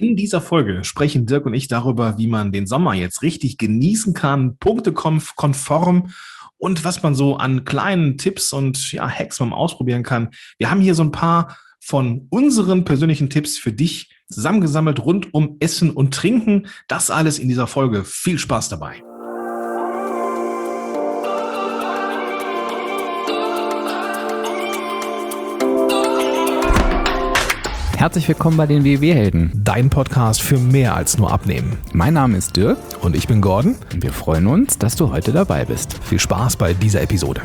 In dieser Folge sprechen Dirk und ich darüber, wie man den Sommer jetzt richtig genießen kann, punktekonform und was man so an kleinen Tipps und Hacks mal ausprobieren kann. Wir haben hier so ein paar von unseren persönlichen Tipps für dich zusammengesammelt rund um Essen und Trinken. Das alles in dieser Folge. Viel Spaß dabei. Herzlich willkommen bei den WW-Helden. Dein Podcast für mehr als nur Abnehmen. Mein Name ist Dirk Und ich bin Gordon. und wir freuen uns, dass du heute dabei bist. Viel Spaß bei dieser Episode.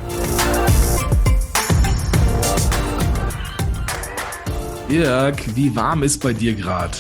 Dirk, wie warm ist bei dir gerade?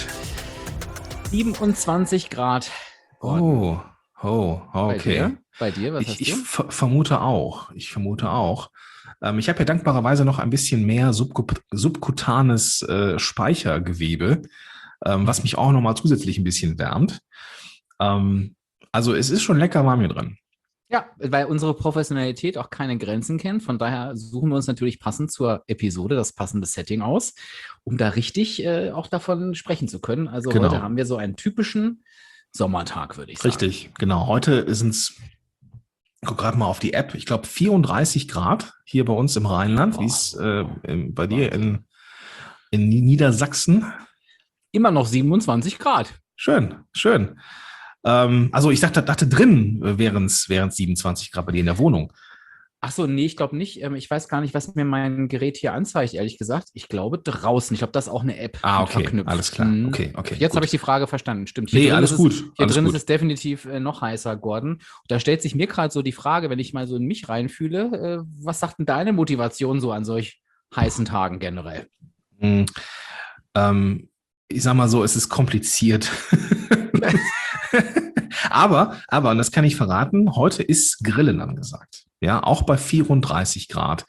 27 Grad. Oh, okay. Bei dir, was hast Ich du? vermute auch. Ich habe ja dankbarerweise noch ein bisschen mehr subkutanes Speichergewebe, was mich auch nochmal zusätzlich ein bisschen wärmt. Also es ist schon lecker warm hier drin. Ja, weil unsere Professionalität auch keine Grenzen kennt. Von daher suchen wir uns natürlich passend zur Episode das passende Setting aus, um da richtig auch davon sprechen zu können. Also Genau. heute haben wir so einen typischen Sommertag, würde ich sagen. Richtig, genau. Heute sind es, guck gerade mal auf die App, ich glaube 34 Grad hier bei uns im Rheinland. Boah. Wie ist bei dir in Niedersachsen? Immer noch 27 Grad. Schön. Also ich dachte drin wären es 27 Grad bei dir in der Wohnung. Ach so, nee, ich glaube nicht. Ich weiß gar nicht, was mir mein Gerät hier anzeigt, ehrlich gesagt. Ich glaube draußen. Ich glaube, das ist auch eine App mit Okay, verknüpft. alles klar. Mhm. Okay. Jetzt gut. habe ich die Frage verstanden. Stimmt. Nee, drin alles ist gut. Hier Alles drin gut. ist es definitiv noch heißer, Gordon. Und da stellt sich mir gerade so die Frage, wenn ich mal so in mich reinfühle, was sagt denn deine Motivation so an solch heißen Tagen generell? Hm, ich sag mal so, es ist kompliziert. Aber, und das kann ich verraten, heute ist Grillen angesagt. Ja, auch bei 34 Grad.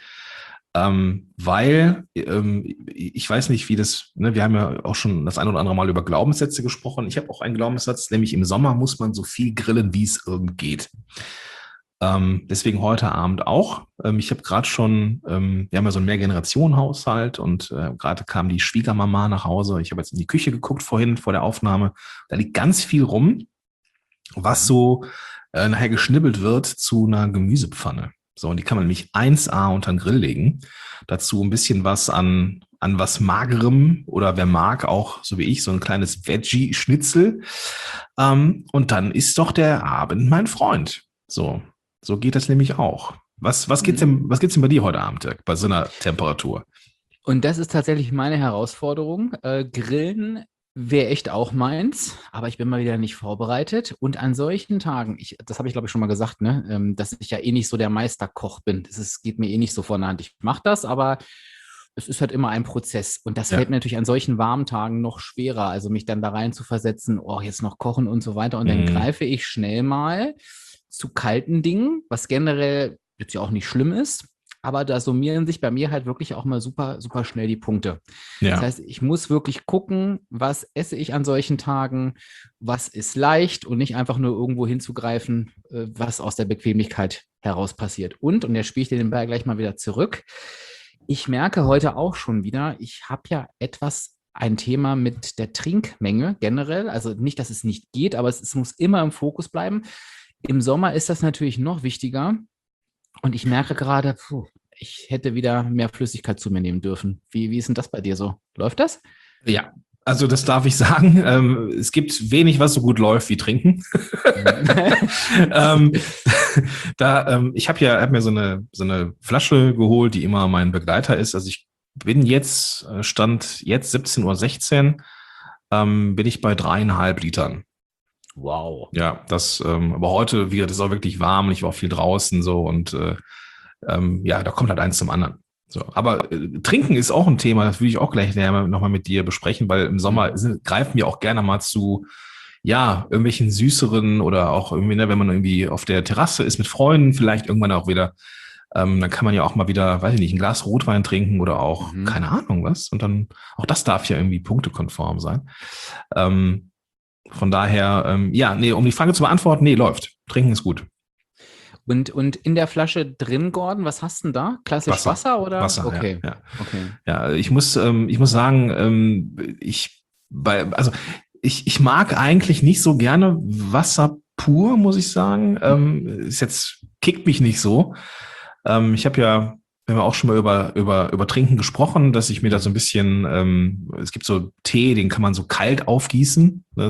Weil, ich weiß nicht, wie das, ne, wir haben ja auch schon das ein oder andere Mal über Glaubenssätze gesprochen. Ich habe auch einen Glaubenssatz, nämlich im Sommer muss man so viel grillen, wie es irgend geht. Deswegen heute Abend auch. Ich habe gerade schon, wir haben ja so einen Mehrgenerationenhaushalt und gerade kam die Schwiegermama nach Hause. Ich habe jetzt in die Küche geguckt vorhin, vor der Aufnahme. Da liegt ganz viel rum, was so nachher geschnibbelt wird zu einer Gemüsepfanne. So, und die kann man nämlich 1A unter den Grill legen. Dazu ein bisschen was an was Magerem oder wer mag auch, so wie ich, so ein kleines Veggie-Schnitzel. Und dann ist doch der Abend mein Freund. So geht das nämlich auch. Was gibt's denn bei dir heute Abend, Dirk, bei so einer Temperatur? Und das ist tatsächlich meine Herausforderung. Grillen wäre echt auch meins, aber ich bin mal wieder nicht vorbereitet. Und an solchen Tagen, das habe ich glaube ich schon mal gesagt, ne, dass ich ja eh nicht so der Meisterkoch bin. Geht mir eh nicht so von der Hand. Ich mache das, aber es ist halt immer ein Prozess. Und das fällt mir natürlich an solchen warmen Tagen noch schwerer. Also mich dann da rein zu versetzen, jetzt noch kochen und so weiter. Und dann greife ich schnell mal zu kalten Dingen, was generell jetzt ja auch nicht schlimm ist. Aber da summieren sich bei mir halt wirklich auch mal super, super schnell die Punkte. Ja. Das heißt, ich muss wirklich gucken, was esse ich an solchen Tagen, was ist leicht und nicht einfach nur irgendwo hinzugreifen, was aus der Bequemlichkeit heraus passiert. Und jetzt spiele ich den Ball gleich mal wieder zurück. Ich merke heute auch schon wieder, ich habe ja ein Thema mit der Trinkmenge generell. Also nicht, dass es nicht geht, aber es muss immer im Fokus bleiben. Im Sommer ist das natürlich noch wichtiger. Und ich merke gerade, ich hätte wieder mehr Flüssigkeit zu mir nehmen dürfen. Wie ist denn das bei dir so? Läuft das? Ja, also das darf ich sagen. Es gibt wenig, was so gut läuft wie Trinken. Ich habe mir so eine Flasche geholt, die immer mein Begleiter ist. Also ich bin Stand jetzt 17:16 Uhr, bin ich bei 3,5 Litern. Wow. Ja, aber heute, das ist auch wirklich warm und ich war auch viel draußen so und da kommt halt eins zum anderen. So, aber Trinken ist auch ein Thema, das will ich auch gleich nochmal mit dir besprechen, weil im Sommer greifen wir auch gerne mal zu, irgendwelchen süßeren oder auch irgendwie, ne, wenn man irgendwie auf der Terrasse ist mit Freunden, vielleicht irgendwann auch wieder, dann kann man ja auch mal wieder, weiß ich nicht, ein Glas Rotwein trinken oder auch, keine Ahnung was. Und dann, auch das darf ja irgendwie punktekonform sein. Von daher, um die Frage zu beantworten, läuft. Trinken ist gut. Und in der Flasche drin, Gordon, was hast du denn da? Klassisch Wasser oder? Wasser, okay. Ja. Okay. Ja, ich muss sagen, ich mag eigentlich nicht so gerne Wasser pur, muss ich sagen. Kickt mich nicht so. Ich habe ja, wir haben auch schon mal über Trinken gesprochen, dass ich mir da so ein bisschen, es gibt so Tee, den kann man so kalt aufgießen, ne,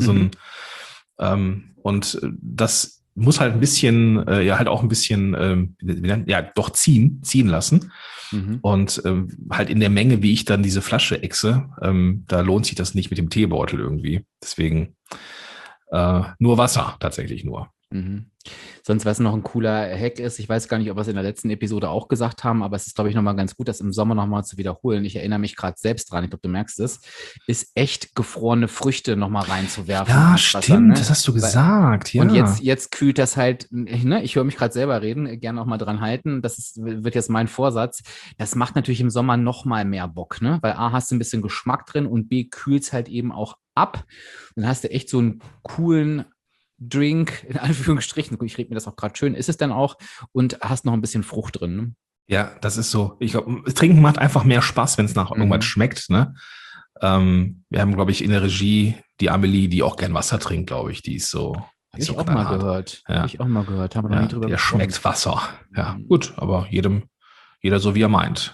und das muss halt ein bisschen, halt auch ein bisschen, doch ziehen lassen. Und halt in der Menge, wie ich dann diese Flasche ächze, da lohnt sich das nicht mit dem Teebeutel irgendwie. Deswegen nur Wasser, tatsächlich nur. Mhm. Sonst, was noch ein cooler Hack ist, ich weiß gar nicht, ob wir es in der letzten Episode auch gesagt haben, aber es ist, glaube ich, nochmal ganz gut, das im Sommer nochmal zu wiederholen. Ich erinnere mich gerade selbst dran, ich glaube, du merkst es, ist echt gefrorene Früchte nochmal reinzuwerfen. Ja, stimmt, Wasser, ne? Das hast du gesagt, ja. Und jetzt kühlt das halt, ne? Ich höre mich gerade selber reden, gerne auch mal dran halten, wird jetzt mein Vorsatz. Das macht natürlich im Sommer nochmal mehr Bock, ne? Weil A, hast du ein bisschen Geschmack drin und B, kühlt es halt eben auch ab. Und dann hast du echt so einen coolen Drink, in Anführungsstrichen, ich rede mir das auch gerade schön, ist es dann auch, und hast noch ein bisschen Frucht drin. Ne? Ja, das ist so. Ich glaube, Trinken macht einfach mehr Spaß, wenn es nach irgendwas schmeckt. Ne? Wir haben, glaube ich, in der Regie die Amelie, die auch gern Wasser trinkt, glaube ich. Die ist so. Habe ich auch mal gehört. Ja. Habe ich auch mal gehört. Haben wir noch nie drüber gesprochen. Der schmeckt Wasser. Ja, gut, aber jeder so, wie er meint.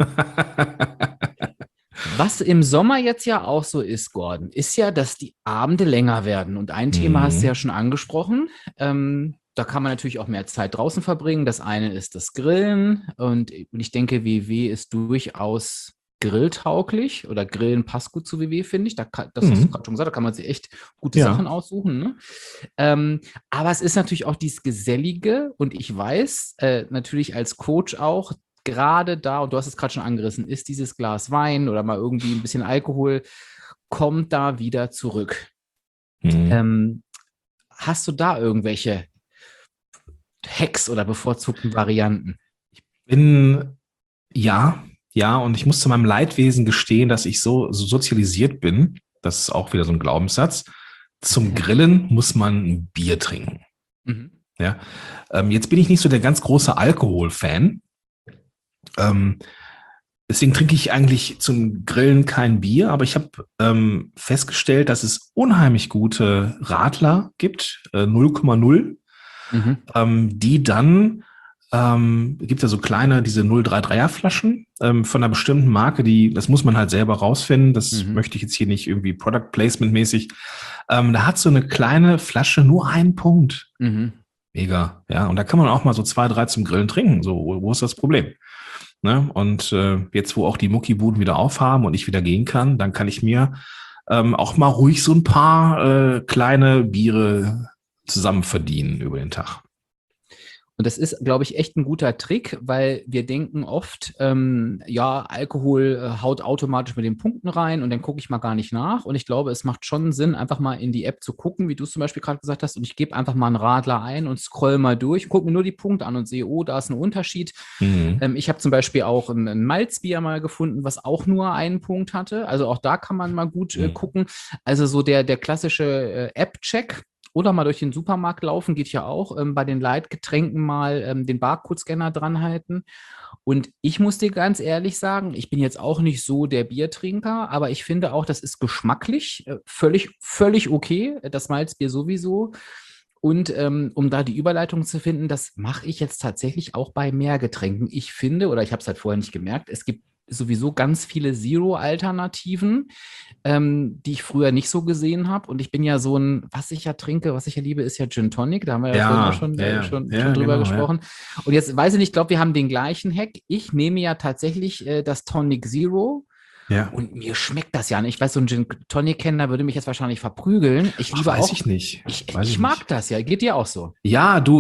Was im Sommer jetzt ja auch so ist, Gordon, ist ja, dass die Abende länger werden. Und ein Thema hast du ja schon angesprochen. Da kann man natürlich auch mehr Zeit draußen verbringen. Das eine ist das Grillen. Und ich denke, WW ist durchaus grilltauglich oder Grillen passt gut zu WW, finde ich. Das hast du gerade schon gesagt, da kann man sich echt gute Sachen aussuchen. Ne? Aber es ist natürlich auch dieses Gesellige. Und ich weiß, natürlich als Coach auch, gerade da, und du hast es gerade schon angerissen, ist dieses Glas Wein oder mal irgendwie ein bisschen Alkohol, kommt da wieder zurück. Hast du da irgendwelche Hacks oder bevorzugten Varianten? Ja, und ich muss zu meinem Leidwesen gestehen, dass ich so sozialisiert bin, das ist auch wieder so ein Glaubenssatz, zum Grillen muss man ein Bier trinken. Ja, jetzt bin ich nicht so der ganz große Alkohol-Fan. Deswegen trinke ich eigentlich zum Grillen kein Bier, aber ich habe festgestellt, dass es unheimlich gute Radler gibt, 0,0, die dann, gibt ja so kleine, diese 033er Flaschen von einer bestimmten Marke, das muss man halt selber rausfinden, das möchte ich jetzt hier nicht irgendwie Product Placement mäßig, da hat so eine kleine Flasche nur einen Punkt. Mega, ja, und da kann man auch mal so 2, 3 zum Grillen trinken, so, wo ist das Problem? Ne? Und jetzt, wo auch die Muckibuden wieder aufhaben und ich wieder gehen kann, dann kann ich mir auch mal ruhig so ein paar kleine Biere zusammen verdienen über den Tag. Und das ist, glaube ich, echt ein guter Trick, weil wir denken oft, Alkohol haut automatisch mit den Punkten rein und dann gucke ich mal gar nicht nach. Und ich glaube, es macht schon Sinn, einfach mal in die App zu gucken, wie du es zum Beispiel gerade gesagt hast. Und ich gebe einfach mal einen Radler ein und scroll mal durch, gucke mir nur die Punkte an und sehe, oh, da ist ein Unterschied. Ich habe zum Beispiel auch ein Malzbier mal gefunden, was auch nur einen Punkt hatte. Also auch da kann man mal gut gucken. Also so der klassische App-Check. Oder mal durch den Supermarkt laufen, geht ja auch. Bei den Leitgetränken mal den Barcode-Scanner dran halten. Und ich muss dir ganz ehrlich sagen, ich bin jetzt auch nicht so der Biertrinker, aber ich finde auch, das ist geschmacklich völlig okay. Das Malzbier sowieso. Und um da die Überleitung zu finden, das mache ich jetzt tatsächlich auch bei Mehrgetränken. Ich finde, oder ich habe es halt vorher nicht gemerkt, es gibt sowieso ganz viele Zero-Alternativen, die ich früher nicht so gesehen habe. Und ich bin ja so was ich ja trinke, was ich ja liebe, ist ja Gin Tonic. Da haben wir ja vorhin schon drüber gesprochen. Ja. Und jetzt weiß ich nicht, ich glaube, wir haben den gleichen Hack. Ich nehme ja tatsächlich das Tonic Zero. Ja. Und mir schmeckt das ja nicht. Ich weiß, so ein Gin Tonic-Kenner würde mich jetzt wahrscheinlich verprügel. Ich mag das ja. Geht dir auch so? Ja, du,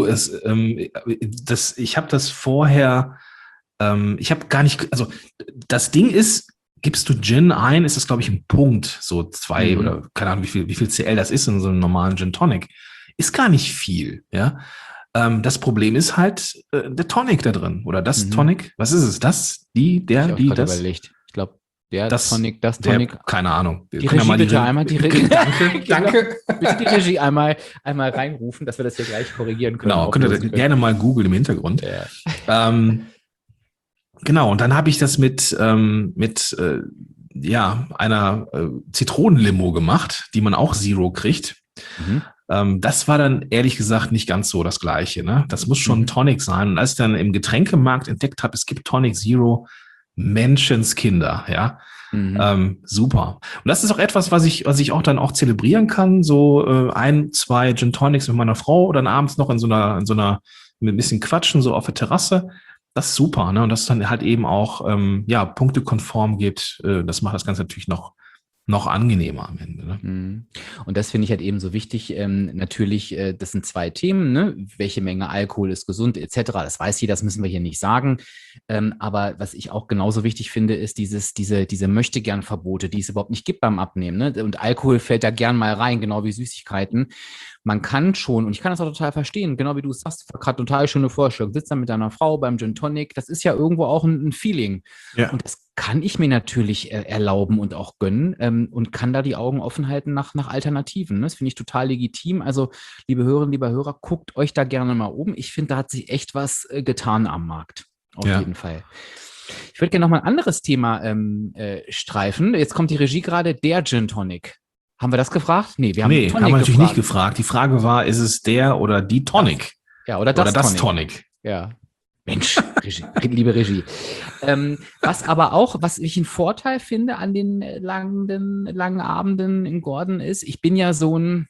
ich habe das vorher. Ich habe gar nicht, also das Ding ist, gibst du Gin ein, ist das, glaube ich, ein Punkt, so 2 oder keine Ahnung, wie viel CL das ist in so einem normalen Gin Tonic. Ist gar nicht viel, ja. Das Problem ist halt der Tonic da drin oder das Tonic. Was ist es? Das, die, überlegt. Ich glaube, das Tonic. Keine Ahnung. Die Regie bitte einmal, Danke. Bitte die Regie einmal reinrufen, dass wir das hier gleich korrigieren können. Genau, könnt ihr gerne mal googeln im Hintergrund. Ja. Genau, und dann habe ich das mit einer Zitronenlimo gemacht, die man auch Zero kriegt. Mhm. Das war dann ehrlich gesagt nicht ganz so das Gleiche. Ne? Das muss schon ein Tonic sein. Und als ich dann im Getränkemarkt entdeckt habe, es gibt Tonic Zero, Menschenskinder, ja. Super. Und das ist auch etwas, was ich auch dann auch zelebrieren kann. So 1, 2 Gin Tonics mit meiner Frau oder dann abends noch in so einer mit ein bisschen Quatschen so auf der Terrasse. Das ist super, ne? Und dass es dann halt eben auch punktekonform geht. Das macht das Ganze natürlich noch angenehmer am Ende. Ne? Und das finde ich halt eben so wichtig. Natürlich, das sind 2 Themen, ne? Welche Menge Alkohol ist gesund, etc. Das weiß jeder, das müssen wir hier nicht sagen. Aber was ich auch genauso wichtig finde, ist diese Möchtegern-Verbote, die es überhaupt nicht gibt beim Abnehmen. Ne? Und Alkohol fällt da gern mal rein, genau wie Süßigkeiten. Man kann schon, und ich kann das auch total verstehen, genau wie du es sagst, gerade total schöne Vorstellung, sitzt dann mit deiner Frau beim Gin Tonic, das ist ja irgendwo auch ein Feeling. Ja. Und das kann ich mir natürlich erlauben und auch gönnen und kann da die Augen offen halten nach Alternativen. Ne? Das finde ich total legitim. Also, liebe Hörerinnen, lieber Hörer, guckt euch da gerne mal um. Ich finde, da hat sich echt was getan am Markt. Auf jeden Fall. Ich würde gerne noch mal ein anderes Thema streifen. Jetzt kommt die Regie gerade, der Gin Tonic. Haben wir das gefragt? Nee, haben wir natürlich nicht gefragt. Die Frage war, ist es der oder die Tonic? Ja, oder das Tonic. Ja. Mensch, liebe Regie. Was ich einen Vorteil finde an den langen Abenden in Gordon ist, ich bin ja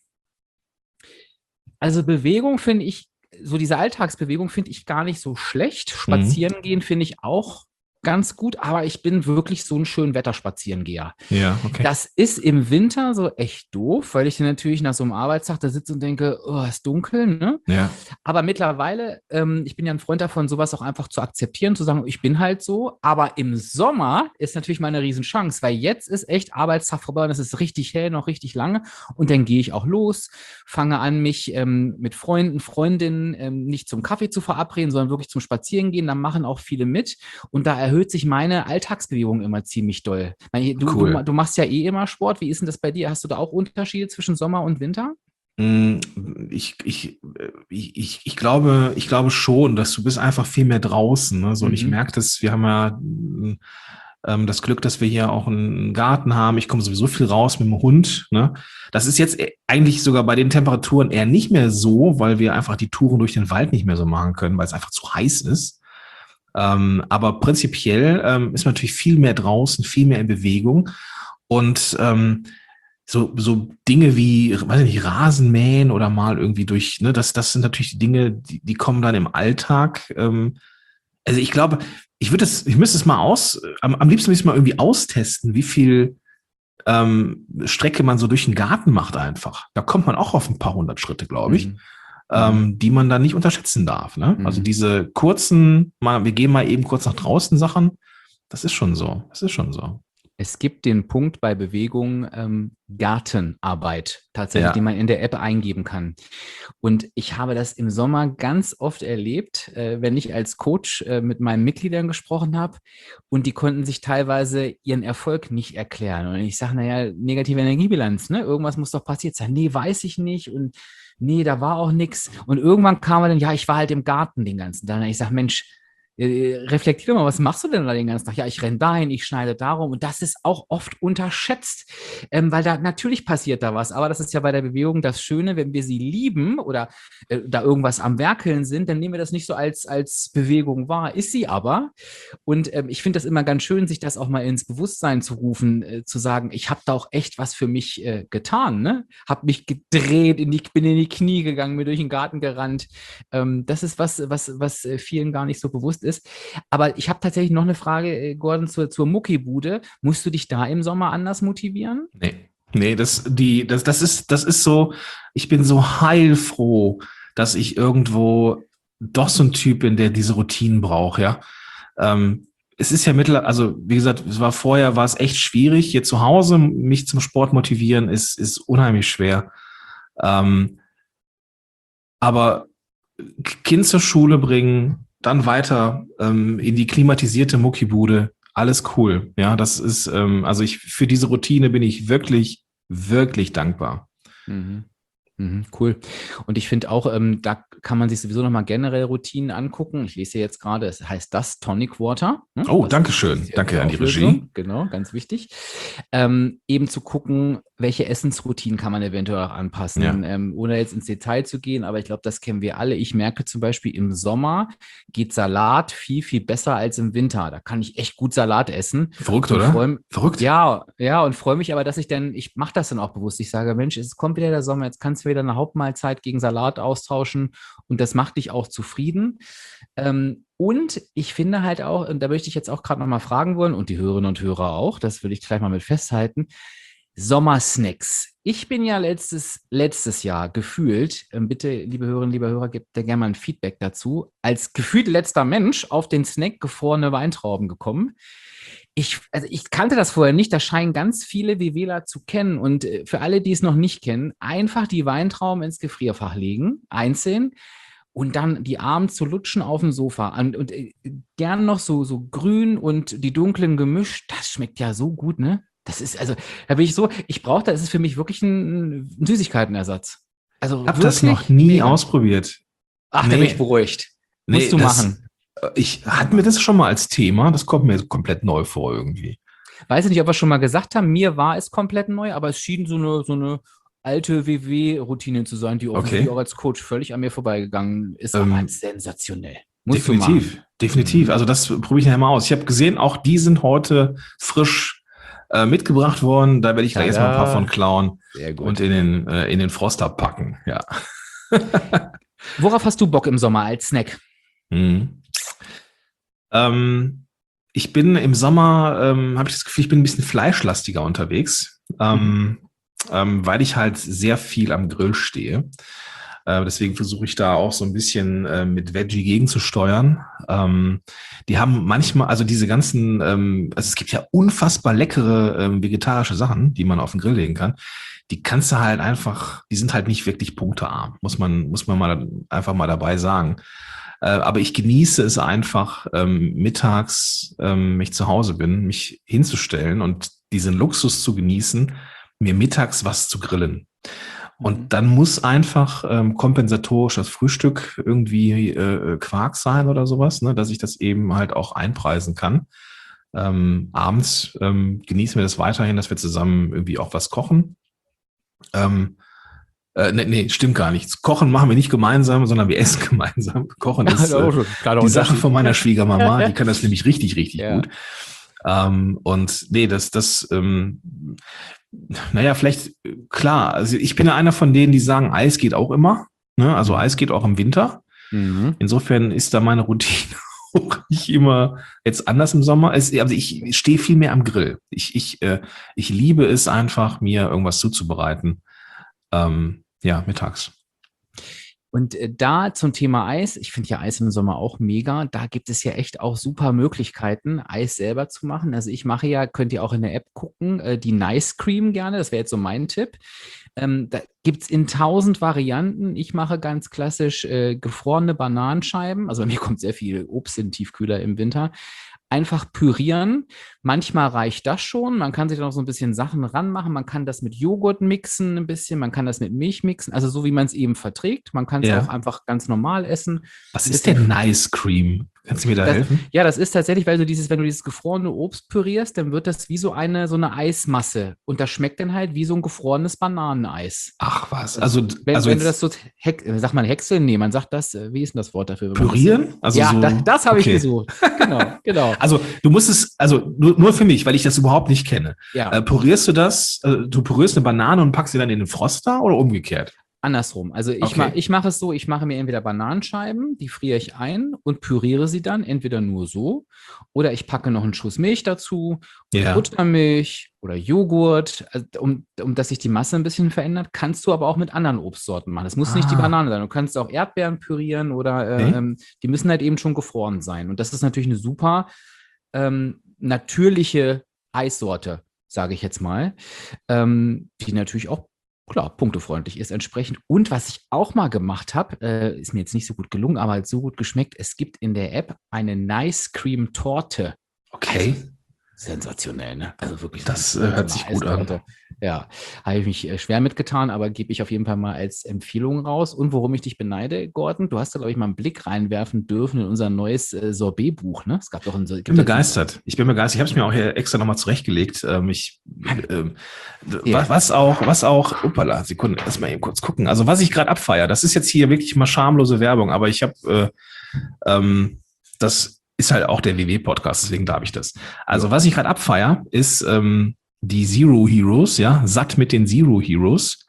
also Bewegung finde ich, so diese Alltagsbewegung finde ich gar nicht so schlecht. Spazieren gehen finde ich auch ganz gut, aber ich bin wirklich so ein Schönwetter-Spazierengeher. Ja, okay. Das ist im Winter so echt doof, weil ich dann natürlich nach so einem Arbeitstag da sitze und denke, oh, ist dunkel, ne? Ja. Aber mittlerweile, ich bin ja ein Freund davon, sowas auch einfach zu akzeptieren, zu sagen, ich bin halt so. Aber im Sommer ist natürlich mal eine Riesenchance, weil jetzt ist echt Arbeitstag vorbei und es ist richtig hell, noch richtig lange. Und dann gehe ich auch los, fange an, mich mit Freunden, Freundinnen nicht zum Kaffee zu verabreden, sondern wirklich zum Spazierengehen. Da machen auch viele mit. Und da erhöht sich meine Alltagsbewegung immer ziemlich doll. Cool. Du machst ja eh immer Sport. Wie ist denn das bei dir? Hast du da auch Unterschiede zwischen Sommer und Winter? Ich glaube schon, dass du bist einfach viel mehr draußen. Ne? So, und ich merke das, wir haben ja das Glück, dass wir hier auch einen Garten haben. Ich komme sowieso viel raus mit dem Hund. Ne? Das ist jetzt eigentlich sogar bei den Temperaturen eher nicht mehr so, weil wir einfach die Touren durch den Wald nicht mehr so machen können, weil es einfach zu heiß ist. Aber prinzipiell ist man natürlich viel mehr draußen, viel mehr in Bewegung. Und so Dinge wie, weiß ich nicht, Rasenmähen oder mal irgendwie durch, ne, das sind natürlich die Dinge, die kommen dann im Alltag. Also ich glaube, ich müsste es mal am liebsten würde ich es mal irgendwie austesten, wie viel Strecke man so durch den Garten macht einfach. Da kommt man auch auf ein paar 100 Schritte, glaube ich. Die man dann nicht unterschätzen darf. Ne? Also diese kurzen, wir gehen mal eben kurz nach draußen Sachen, das ist schon so. Es gibt den Punkt bei Bewegung Gartenarbeit tatsächlich, die man in der App eingeben kann. Und ich habe das im Sommer ganz oft erlebt, wenn ich als Coach mit meinen Mitgliedern gesprochen habe und die konnten sich teilweise ihren Erfolg nicht erklären. Und ich sage, naja, negative Energiebilanz, ne? Irgendwas muss doch passiert sein. Nee, weiß ich nicht und nee, da war auch nichts. Und irgendwann kam er dann, ja, ich war halt im Garten den ganzen Tag. Und ich sage, Mensch, reflektier mal, was machst du denn da den ganzen Tag? Ja, ich renne dahin, ich schneide darum und das ist auch oft unterschätzt, weil da natürlich passiert da was, aber das ist ja bei der Bewegung das Schöne, wenn wir sie lieben oder da irgendwas am Werkeln sind, dann nehmen wir das nicht so als Bewegung wahr, ist sie aber und ich finde das immer ganz schön, sich das auch mal ins Bewusstsein zu rufen, zu sagen, ich habe da auch echt was für mich getan, ne? Habe mich gedreht, bin in die Knie gegangen, mir durch den Garten gerannt, das ist was vielen gar nicht so bewusst ist. Aber ich habe tatsächlich noch eine Frage, Gordon, zur Muckibude. Musst du dich da im Sommer anders motivieren? Nee, das ist so, ich bin so heilfroh, dass ich irgendwo doch so ein Typ bin, der diese Routinen braucht, ja. Es ist ja also wie gesagt, war es echt schwierig. Hier zu Hause mich zum Sport motivieren ist unheimlich schwer. Aber Kind zur Schule bringen, dann weiter in die klimatisierte Muckibude, alles cool. Ja, das ist, also für diese Routine bin ich wirklich, wirklich dankbar. Cool. Und ich finde auch, da kann man sich sowieso nochmal generell Routinen angucken. Ich lese hier jetzt gerade, es heißt das Tonic Water. Ne? Oh, Das danke ist schön. jetzt Danke die an die Auflösung. Regie. Genau, ganz wichtig. Eben zu gucken, welche Essensroutinen kann man eventuell auch Ja. anpassen, ohne jetzt ins Detail zu gehen. Aber ich glaube, das kennen wir alle. Ich merke zum Beispiel, im Sommer geht Salat viel, viel besser als im Winter. Da kann ich echt gut Salat essen Verrückt, und oder? freue Verrückt. ja, ja, und freue mich aber, dass ich mache das dann auch bewusst. Ich sage, Mensch, es kommt wieder der Sommer, jetzt kannst du wieder eine Hauptmahlzeit gegen Salat austauschen und das macht dich auch zufrieden. Und ich finde halt auch, und da möchte ich jetzt auch gerade nochmal fragen wollen, und die Hörerinnen und Hörer auch, das will ich gleich mal mit festhalten, Sommersnacks. Ich bin ja letztes Jahr gefühlt, bitte, liebe Hörerinnen, liebe Hörer, gebt da gerne mal ein Feedback dazu, als gefühlt letzter Mensch auf den Snack gefrorene Weintrauben gekommen. Also ich kannte das vorher nicht, da scheinen ganz viele WWler zu kennen. Und für alle, die es noch nicht kennen, einfach die Weintrauben ins Gefrierfach legen, einzeln und dann die Abend zu lutschen auf dem Sofa. Und gern noch so grün und die dunklen gemischt, das schmeckt ja so gut, ne? Das ist, also, da bin ich so, ich brauche das, ist für mich wirklich ein Süßigkeitenersatz. Also Hab das noch wirklich nie mega. ausprobiert. Ach, da bin ich Nee, beruhigt. nee, Musst du machen. hatten wir das schon mal als Thema? Das kommt mir komplett neu vor irgendwie. Weiß ich nicht, ob wir schon mal gesagt haben, mir war es komplett neu, aber es schien so eine alte WW-Routine zu sein, die offensichtlich Okay. auch als Coach völlig an mir vorbeigegangen ist, aber Ähm, sensationell. Musst du machen. definitiv, definitiv. Also das probiere ich nachher mal aus. Ich habe gesehen, auch die sind heute frisch mitgebracht worden. Da werde ich gleich erstmal ein paar von Tada. klauen Sehr und gut. in den Froster packen. Ja. Worauf hast du Bock im Sommer als Snack? Mhm. Ähm, ich bin im Sommer, habe ich das Gefühl, ich bin ein bisschen fleischlastiger unterwegs, Mhm. weil ich halt sehr viel am Grill stehe. Deswegen versuche ich da auch so ein bisschen mit Veggie gegenzusteuern. Die haben manchmal, also diese ganzen, also es gibt ja unfassbar leckere vegetarische Sachen, die man auf den Grill legen kann. Die kannst du halt einfach, die sind halt nicht wirklich punktearm, muss man mal einfach mal dabei sagen. Aber ich genieße es einfach, mittags, wenn ich zu Hause bin, mich hinzustellen und diesen Luxus zu genießen, mir mittags was zu grillen. Mhm. Und dann muss einfach kompensatorisch das Frühstück irgendwie Quark sein oder sowas, ne, dass ich das eben halt auch einpreisen kann. Abends genießen wir das weiterhin, dass wir zusammen irgendwie auch was kochen. Ähm, nee, stimmt gar nicht. Kochen machen wir nicht gemeinsam, sondern wir essen gemeinsam. Kochen Ja, ist kleiner die Sache Unterschied. von meiner Schwiegermama. Die kann das nämlich richtig, richtig Ja. gut. Und nee, naja, vielleicht, klar, also ich bin ja einer von denen, die sagen, Eis geht auch immer. Ne? Also Mhm. Eis geht auch im Winter. Mhm. Insofern ist da meine Routine auch nicht immer jetzt anders im Sommer. Also ich stehe viel mehr am Grill. Ich liebe es einfach, mir irgendwas zuzubereiten. Ja, mittags. Und da zum Thema Eis, ich finde ja Eis im Sommer auch mega. Da gibt es ja echt auch super Möglichkeiten, Eis selber zu machen. Also ich mache ja, könnt ihr auch in der App gucken, die Nice Cream gerne. Das wäre jetzt so mein Tipp. Da gibt es in 1000 Varianten. Ich mache ganz klassisch gefrorene Bananenscheiben. Also bei mir kommt sehr viel Obst in den Tiefkühler im Winter. Einfach pürieren. Manchmal reicht das schon. Man kann sich da noch so ein bisschen Sachen ranmachen. Man kann das mit Joghurt mixen ein bisschen. Man kann das mit Milch mixen. Also so, wie man es eben verträgt. Man kann es auch Ja. einfach ganz normal essen. Was Ein ist bisschen denn Nice Cream? Kannst du mir da das, helfen? ja, das ist tatsächlich, weil wenn du dieses gefrorene Obst pürierst, dann wird das wie so eine Eismasse. Und das schmeckt dann halt wie so ein gefrorenes Bananeneis. Ach was. Also, wenn, Also wenn du das jetzt so, sagt man Häckseln? Nee, man sagt das, wie ist denn das Wort dafür, wenn man das so. pürieren? Also Ja, das, so, das habe ich okay. gesucht. Genau, genau. Also du musst es, also nur für mich, weil ich das überhaupt nicht kenne. Ja, Pürierst du das, du pürierst eine Banane und packst sie dann in den Froster oder umgekehrt? andersrum. Also Okay. ich mache es so, ich mache mir entweder Bananenscheiben, die friere ich ein und püriere sie dann entweder nur so oder ich packe noch einen Schuss Milch dazu oder Ja. Buttermilch oder Joghurt, also dass sich die Masse ein bisschen verändert. Kannst du aber auch mit anderen Obstsorten machen. Das muss nicht die Ah, Banane sein. Du kannst auch Erdbeeren pürieren oder okay. die müssen halt eben schon gefroren sein. Und das ist natürlich eine super natürliche Eissorte, sage ich jetzt mal, die natürlich auch klar, punktefreundlich ist entsprechend. Und was ich auch mal gemacht habe, ist mir jetzt nicht so gut gelungen, aber halt so gut geschmeckt. Es gibt in der App eine Nice Cream Torte. Also Okay. Sensationell, ne? Also wirklich. Das so hört eine sich gut an. Eissorte. Ja, habe ich mich schwer mitgetan, aber gebe ich auf jeden Fall mal als Empfehlung raus. Und worum ich dich beneide, Gordon, du hast da, glaube ich, mal einen Blick reinwerfen dürfen in unser neues Sorbet-Buch, ne? Es gab doch ein, Ich bin begeistert. Ich bin begeistert. Ich habe es mir auch hier extra nochmal zurechtgelegt. Uppala, Sekunde, lass mal eben kurz gucken. Also was ich gerade abfeiere, das ist jetzt hier wirklich mal schamlose Werbung, aber ich habe, das ist halt auch der WW-Podcast, deswegen darf ich das. Also was ich gerade abfeiere, ist die Zero Heroes, ja, satt mit den Zero Heroes.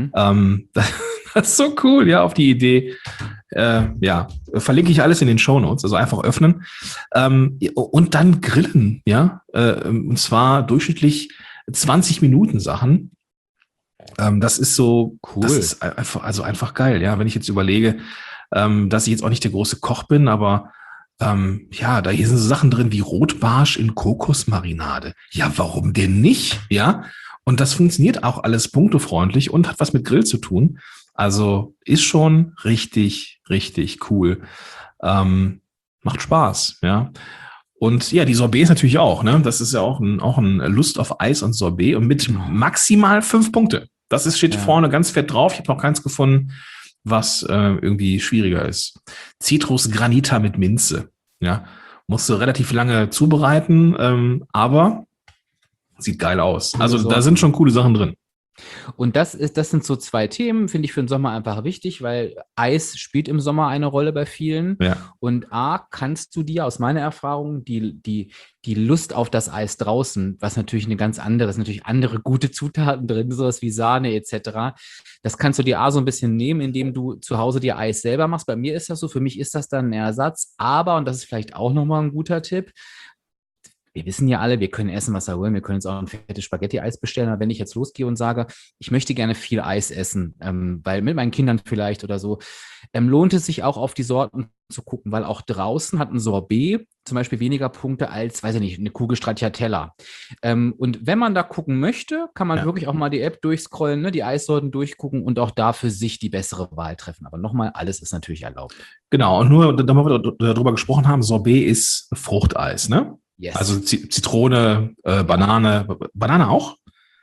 Das ist so cool, ja, auf die Idee. Ja, verlinke ich alles in den Shownotes, also einfach öffnen. Und dann grillen, ja, und zwar durchschnittlich 20 Minuten Sachen. Das ist so cool. Das ist einfach geil, ja, wenn ich jetzt überlege, dass ich jetzt auch nicht der große Koch bin, aber ja, da hier sind so Sachen drin wie Rotbarsch in Kokosmarinade. Ja, warum denn nicht? Ja, und das funktioniert auch alles punktefreundlich und hat was mit Grill zu tun. Also ist schon richtig, richtig cool. Macht Spaß, ja. Und ja, die Sorbets natürlich auch, ne? Das ist ja auch ein Lust auf Eis und Sorbet und mit maximal 5 Punkte. Das steht vorne ganz fett drauf. Ich habe noch keins gefunden, was irgendwie schwieriger ist. Citrus Granita mit Minze. Ja, musst du relativ lange zubereiten, aber sieht geil aus. Also da sind schon coole Sachen drin. Und das sind so 2 Themen, finde ich für den Sommer einfach wichtig, weil Eis spielt im Sommer eine Rolle bei vielen. Ja. Und kannst du dir aus meiner Erfahrung die Lust auf das Eis draußen, was natürlich natürlich andere gute Zutaten drin, sowas wie Sahne etc., das kannst du dir so ein bisschen nehmen, indem du zu Hause dir Eis selber machst. Bei mir ist das so, für mich ist das dann ein Ersatz, aber, und das ist vielleicht auch nochmal ein guter Tipp, wir wissen ja alle, wir können essen, was wir wollen. Wir können uns auch ein fettes Spaghetti-Eis bestellen. Aber wenn ich jetzt losgehe und sage, ich möchte gerne viel Eis essen, weil mit meinen Kindern vielleicht oder so, lohnt es sich auch auf die Sorten zu gucken, weil auch draußen hat ein Sorbet zum Beispiel weniger Punkte als, weiß ich nicht, eine Kugel Stracciatella. Und wenn man da gucken möchte, kann man wirklich auch mal die App durchscrollen, ne, die Eissorten durchgucken und auch da für sich die bessere Wahl treffen. Aber nochmal, alles ist natürlich erlaubt. Genau, und nur, damit wir darüber gesprochen haben, Sorbet ist Fruchteis, ne? Yes. Also Zitrone, Banane. Banane auch?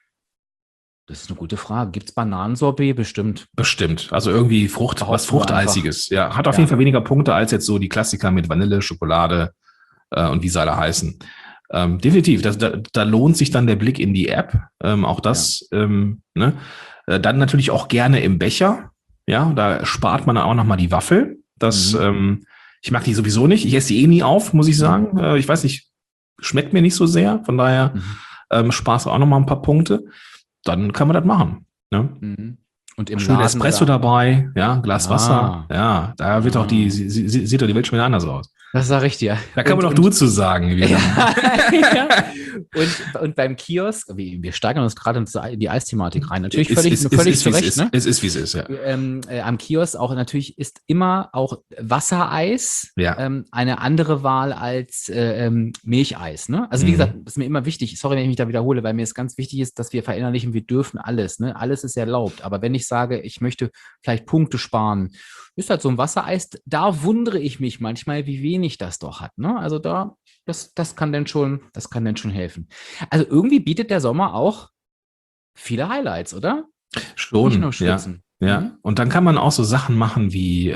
Das ist eine gute Frage. Gibt es Bananensorbet? Bestimmt. Bestimmt. Also irgendwie was Fruchteisiges. Ja, hat auf jeden Fall weniger Punkte als jetzt so die Klassiker mit Vanille, Schokolade und wie sie alle heißen. Definitiv. Da lohnt sich dann der Blick in die App. Auch das. Ne? Dann natürlich auch gerne im Becher. Ja, da spart man dann auch nochmal die Waffel. Ich mag die sowieso nicht. Ich esse die nie auf, muss ich sagen. Ich weiß nicht, schmeckt mir nicht so sehr. Von daher sparst du auch nochmal ein paar Punkte. Dann kann man das machen. Ne? Und im schön Espresso dabei, ja, Glas Wasser. Ja, da wird auch sieht doch die Welt schon wieder anders aus. Das sag ich dir. Da kann man doch du zu sagen. Ja. Und beim Kiosk, wir steigern uns gerade in die Eisthematik rein. Natürlich völlig zu Recht. Ne? Es ist, wie es ist, ja. Am Kiosk auch natürlich ist immer auch Wassereis eine andere Wahl als Milcheis. Ne? Also wie gesagt, das ist mir immer wichtig. Sorry, wenn ich mich da wiederhole, weil mir es ganz wichtig ist, dass wir verinnerlichen, wir dürfen alles. Ne? Alles ist erlaubt. Aber wenn ich sage, ich möchte vielleicht Punkte sparen, ist halt so ein Wassereis, da wundere ich mich manchmal, wie wenig das doch hat. Ne? Also das kann denn schon helfen. Also irgendwie bietet der Sommer auch viele Highlights, oder? Schon, nicht nur Schwitzen. Ja. Und dann kann man auch so Sachen machen wie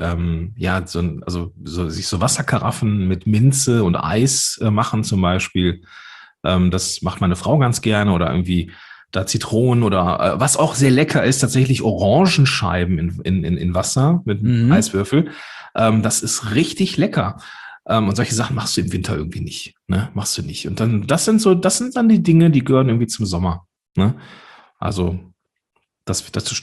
sich so Wasserkaraffen mit Minze und Eis machen zum Beispiel. Das macht meine Frau ganz gerne oder irgendwie da Zitronen oder was auch sehr lecker ist, tatsächlich Orangenscheiben in Wasser mit einem Eiswürfel. Das ist richtig lecker. Und solche Sachen machst du im Winter irgendwie nicht. Ne? Machst du nicht. Und dann, das sind dann die Dinge, die gehören irgendwie zum Sommer. Ne? Also, da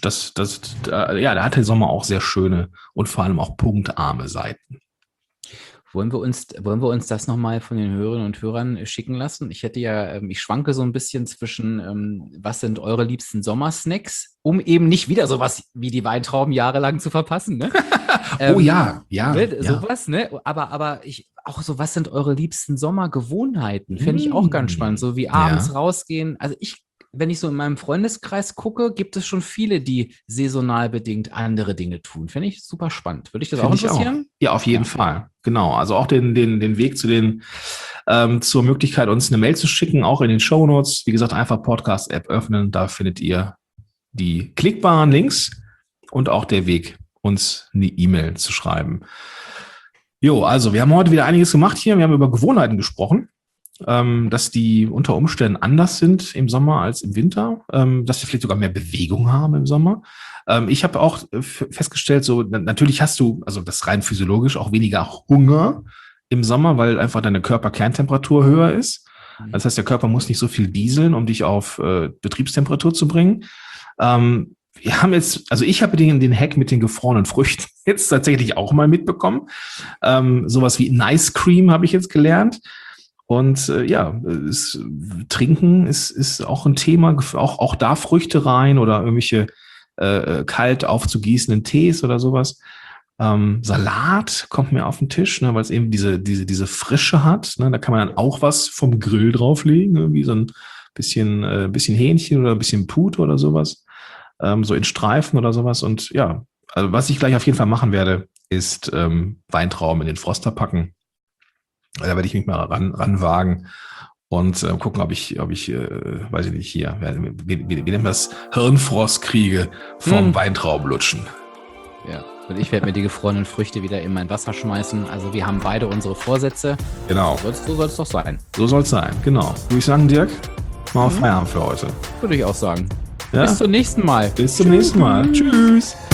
hat der Sommer auch sehr schöne und vor allem auch punktarme Seiten. Wollen wir uns das nochmal von den Hörerinnen und Hörern schicken lassen? Ich schwanke so ein bisschen zwischen, was sind eure liebsten Sommersnacks, um eben nicht wieder sowas wie die Weintrauben jahrelang zu verpassen, ne? Sowas, ne? Aber auch so, was sind eure liebsten Sommergewohnheiten? Fände ich auch ganz spannend, so wie abends rausgehen. Also wenn ich so in meinem Freundeskreis gucke, gibt es schon viele, die saisonal bedingt andere Dinge tun. Finde ich super spannend. Würde dich das auch interessieren? Ja, auf jeden Fall. Genau. Also auch den Weg zur Möglichkeit, uns eine Mail zu schicken, auch in den Shownotes. Wie gesagt, einfach Podcast-App öffnen. Da findet ihr die klickbaren Links und auch der Weg, uns eine E-Mail zu schreiben. Jo, also wir haben heute wieder einiges gemacht hier. Wir haben über Gewohnheiten gesprochen, dass die unter Umständen anders sind im Sommer als im Winter, dass wir vielleicht sogar mehr Bewegung haben im Sommer. Ich habe auch festgestellt, so natürlich hast du, also das rein physiologisch, auch weniger Hunger im Sommer, weil einfach deine Körperkerntemperatur höher ist. Das heißt, der Körper muss nicht so viel dieseln, um dich auf Betriebstemperatur zu bringen. Wir haben jetzt, also ich habe den Hack mit den gefrorenen Früchten jetzt tatsächlich auch mal mitbekommen. Sowas wie Nice Cream habe ich jetzt gelernt. Und Trinken ist auch ein Thema, auch da Früchte rein oder irgendwelche kalt aufzugießenden Tees oder sowas. Salat kommt mir auf den Tisch, ne, weil es eben diese Frische hat. Ne, da kann man dann auch was vom Grill drauflegen, irgendwie so ein bisschen Hähnchen oder ein bisschen Pute oder sowas. So in Streifen oder sowas. Und ja, also was ich gleich auf jeden Fall machen werde, ist Weintrauben in den Froster packen. Da werde ich mich mal ranwagen und gucken, ob ich, weiß ich nicht, hier, wie nennt man das, Hirnfrost kriege vom Weintraubenlutschen. Ja, und ich werde mir die gefrorenen Früchte wieder in mein Wasser schmeißen. Also wir haben beide unsere Vorsätze. Genau. So soll es doch sein. So soll es sein, genau. Würde ich sagen, Dirk, mal auf Feierabend für heute. Würde ich auch sagen. Ja? Bis zum nächsten Mal. Bis zum nächsten Mal. Tschüss.